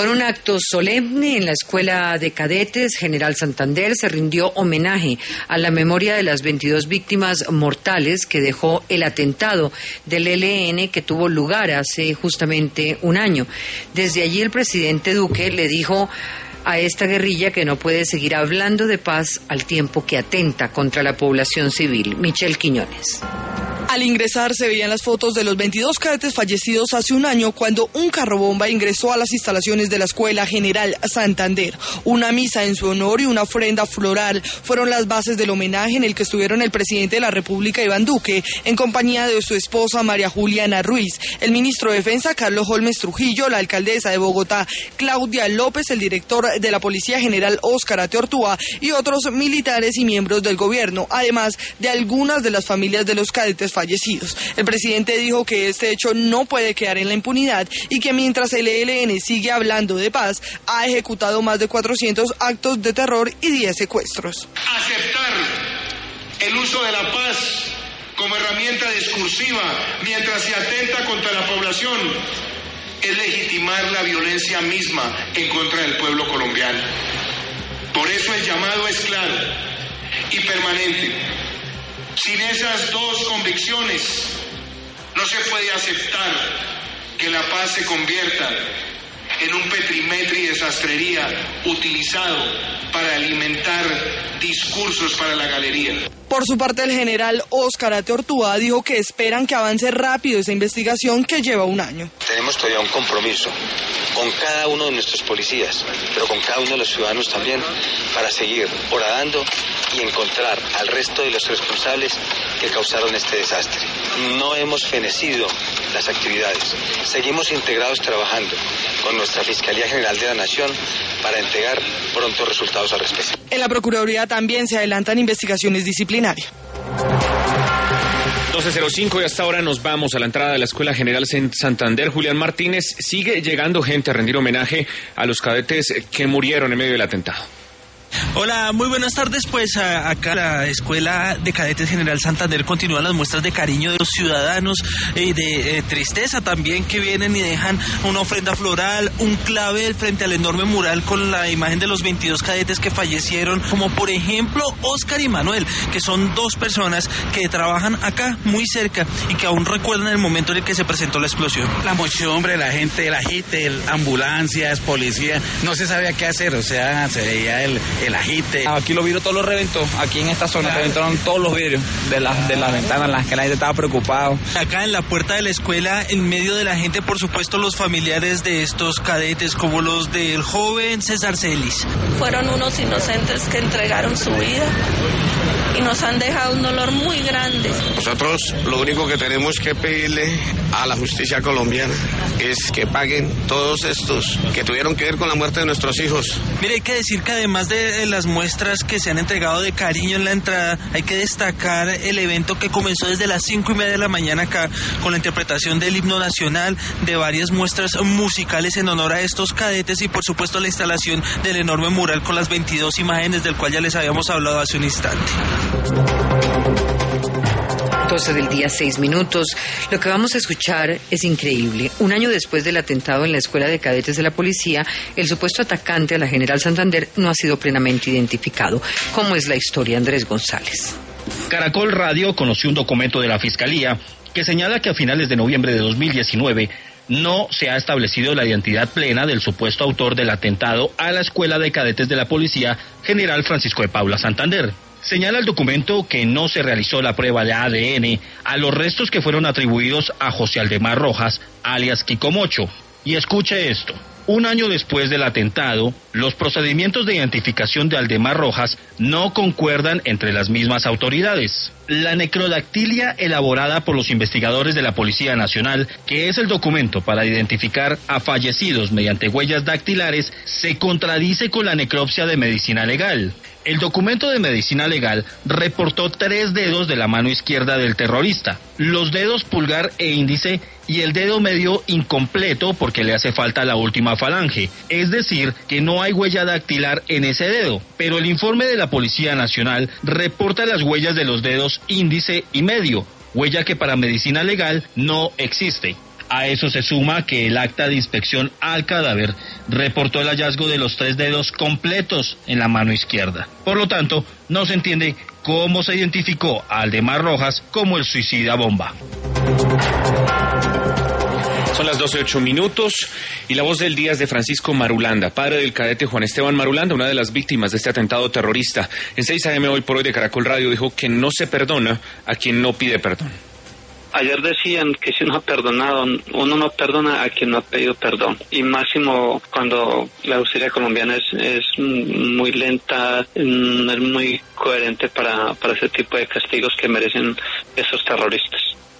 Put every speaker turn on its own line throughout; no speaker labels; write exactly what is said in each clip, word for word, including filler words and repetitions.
Con un acto solemne en la Escuela de Cadetes General Santander se rindió homenaje a la memoria de las veintidós víctimas mortales que dejó el atentado del E L N que tuvo lugar hace justamente un año. Desde allí el presidente Duque le dijo a esta guerrilla que no puede seguir hablando de paz al tiempo que atenta contra la población civil. Michelle Quiñones.
Al ingresar se veían las fotos de los veintidós cadetes fallecidos hace un año cuando un carro bomba ingresó a las instalaciones de la Escuela General Santander. Una misa en su honor y una ofrenda floral fueron las bases del homenaje en el que estuvieron el presidente de la República, Iván Duque, en compañía de su esposa María Juliana Ruiz, el ministro de Defensa, Carlos Holmes Trujillo, la alcaldesa de Bogotá, Claudia López, el director de la Policía General, Óscar Ateortúa, y otros militares y miembros del gobierno, además de algunas de las familias de los cadetes fallecidos. fallecidos. El presidente dijo que este hecho no puede quedar en la impunidad y que mientras el E L N sigue hablando de paz, ha ejecutado más de cuatrocientos actos de terror y diez secuestros.
Aceptar el uso de la paz como herramienta discursiva mientras se atenta contra la población es legitimar la violencia misma en contra del pueblo colombiano. Por eso el llamado es claro y permanente. Sin esas dos convicciones, no se puede aceptar que la paz se convierta en un petrimetri de sastrería utilizado para alimentar discursos para la galería.
Por su parte, el general Óscar Ateortúa dijo que esperan que avance rápido esa investigación que lleva un año.
Tenemos todavía un compromiso con cada uno de nuestros policías, pero con cada uno de los ciudadanos también, para seguir horadando y encontrar al resto de los responsables que causaron este desastre. No hemos fenecido las actividades. Seguimos integrados trabajando con nuestra Fiscalía General de la Nación para entregar pronto resultados al respecto.
En la Procuraduría también se adelantan investigaciones disciplinarias.
doce cero cinco y hasta ahora nos vamos a la entrada de la Escuela General Santander. Julián Martínez, sigue llegando gente a rendir homenaje a los cadetes que murieron en medio del atentado.
Hola, muy buenas tardes. Pues a, acá la Escuela de Cadetes General Santander continúan las muestras de cariño de los ciudadanos y eh, de eh, tristeza también, que vienen y dejan una ofrenda floral, un clavel frente al enorme mural con la imagen de los veintidós cadetes que fallecieron, como por ejemplo Óscar y Manuel, que son dos personas que trabajan acá muy cerca y que aún recuerdan el momento en el que se presentó la explosión.
La muchedumbre, la gente, el agite, el, ambulancias, policía, no se sabía qué hacer, o sea, se veía el el agite.
Aquí los vidrios todos los reventó, aquí en esta zona reventaron todos los vidrios de las de las ventanas, las que la gente estaba preocupado.
Acá en la puerta de la escuela, en medio de la gente, por supuesto, los familiares de estos cadetes, como los del joven César Celis.
Fueron unos inocentes que entregaron su vida y nos han dejado un dolor muy grande.
Nosotros lo único que tenemos que pedirle a la justicia colombiana es que paguen todos estos que tuvieron que ver con la muerte de nuestros hijos.
Mire, hay que decir que además de las muestras que se han entregado de cariño en la entrada, hay que destacar el evento que comenzó desde las cinco y media de la mañana acá, con la interpretación del himno nacional, de varias muestras musicales en honor a estos cadetes y por supuesto la instalación del enorme mural con las veintidós imágenes del cual ya les habíamos hablado hace un instante.
doce del día, seis minutos. Lo que vamos a escuchar es increíble. Un año después del atentado en la Escuela de Cadetes de la Policía, el supuesto atacante a la General Santander no ha sido plenamente identificado. ¿Cómo es la historia, Andrés González?
Caracol Radio conoció un documento de la Fiscalía que señala que a finales de noviembre de dos mil diecinueve no se ha establecido la identidad plena del supuesto autor del atentado a la Escuela de Cadetes de la Policía, General Francisco de Paula Santander. Señala el documento que no se realizó la prueba de A D N a los restos que fueron atribuidos a José Aldemar Rojas, alias Kiko Mocho. Y escuche esto. Un año después del atentado, los procedimientos de identificación de Aldemar Rojas no concuerdan entre las mismas autoridades. La necrodactilia elaborada por los investigadores de la Policía Nacional, que es el documento para identificar a fallecidos mediante huellas dactilares, se contradice con la necropsia de medicina legal. El documento de medicina legal reportó tres dedos de la mano izquierda del terrorista, los dedos pulgar e índice y el dedo medio incompleto porque le hace falta la última falange, es decir, que no hay huella dactilar en ese dedo, pero el informe de la Policía Nacional reporta las huellas de los dedos índice y medio, huella que para medicina legal no existe. A eso se suma que el acta de inspección al cadáver reportó el hallazgo de los tres dedos completos en la mano izquierda. Por lo tanto, no se entiende cómo se identificó a Aldemar Rojas como el suicida bomba.
Son las doce y ocho minutos y la voz del día es de Francisco Marulanda, padre del cadete Juan Esteban Marulanda, una de las víctimas de este atentado terrorista. En seis a eme Hoy por Hoy de Caracol Radio dijo que no se perdona a quien no pide perdón.
Ayer decían que si uno ha perdonado, uno no perdona a quien no ha pedido perdón. Y máximo cuando la justicia colombiana es, es muy lenta, es muy coherente para, para ese tipo de castigos que merecen esos terroristas.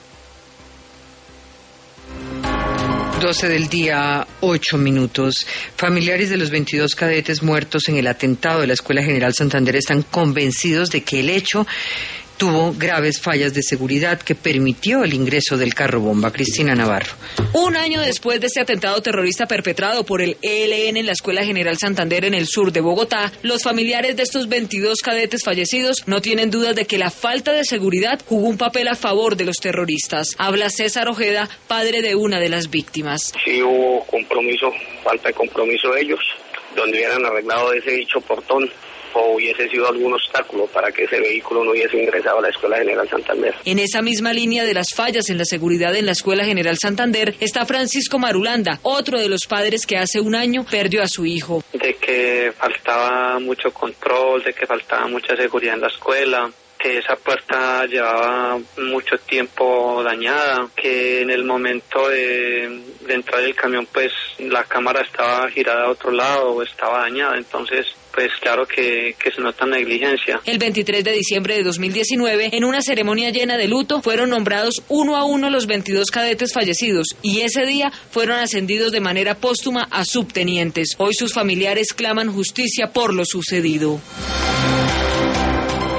doce del día, ocho minutos. Familiares de los veintidós cadetes muertos en el atentado de la Escuela General Santander están convencidos de que el hecho tuvo graves fallas de seguridad que permitió el ingreso del carro bomba. Cristina Navarro.
Un año después de este atentado terrorista perpetrado por el E L N en la Escuela General Santander en el sur de Bogotá, los familiares de estos veintidós cadetes fallecidos no tienen dudas de que la falta de seguridad jugó un papel a favor de los terroristas. Habla César Ojeda, padre de una de las víctimas.
Sí hubo compromiso, falta de compromiso de ellos, donde hubieran arreglado ese dicho portón o hubiese sido algún obstáculo para que ese vehículo no hubiese ingresado a la Escuela General Santander.
En esa misma línea de las fallas en la seguridad en la Escuela General Santander está Francisco Marulanda, otro de los padres que hace un año perdió a su hijo.
De que faltaba mucho control, de que faltaba mucha seguridad en la escuela, que esa puerta llevaba mucho tiempo dañada, que en el momento de, de entrar el camión pues la cámara estaba girada a otro lado o estaba dañada, entonces pues claro que, que se nota negligencia.
El veintitrés de diciembre de dos mil diecinueve, en una ceremonia llena de luto, fueron nombrados uno a uno los veintidós cadetes fallecidos y ese día fueron ascendidos de manera póstuma a subtenientes. Hoy sus familiares claman justicia por lo sucedido.